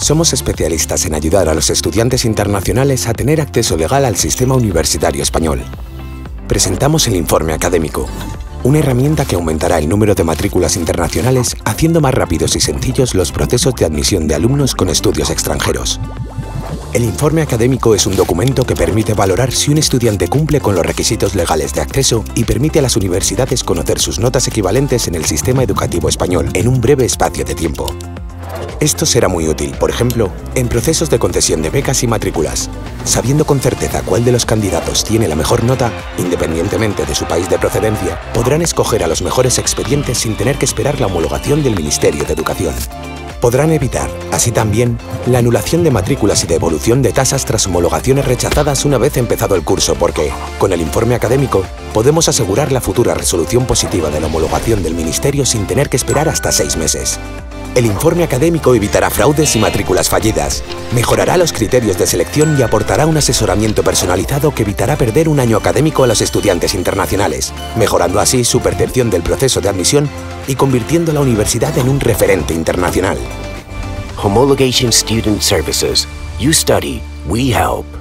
Somos especialistas en ayudar a los estudiantes internacionales a tener acceso legal al sistema universitario español. Presentamos el informe académico, una herramienta que aumentará el número de matrículas internacionales haciendo más rápidos y sencillos los procesos de admisión de alumnos con estudios extranjeros. El informe académico es un documento que permite valorar si un estudiante cumple con los requisitos legales de acceso y permite a las universidades conocer sus notas equivalentes en el sistema educativo español en un breve espacio de tiempo. Esto será muy útil, por ejemplo, en procesos de concesión de becas y matrículas. Sabiendo con certeza cuál de los candidatos tiene la mejor nota, independientemente de su país de procedencia, podrán escoger a los mejores expedientes sin tener que esperar la homologación del Ministerio de Educación. Podrán evitar, así también, la anulación de matrículas y devolución de tasas tras homologaciones rechazadas una vez empezado el curso porque, con el informe académico, podemos asegurar la futura resolución positiva de la homologación del Ministerio sin tener que esperar hasta 6 meses. El informe académico evitará fraudes y matrículas fallidas, mejorará los criterios de selección y aportará un asesoramiento personalizado que evitará perder un año académico a los estudiantes internacionales, mejorando así su percepción del proceso de admisión y convirtiendo la universidad en un referente internacional. Homologation Student Services. You study, we help.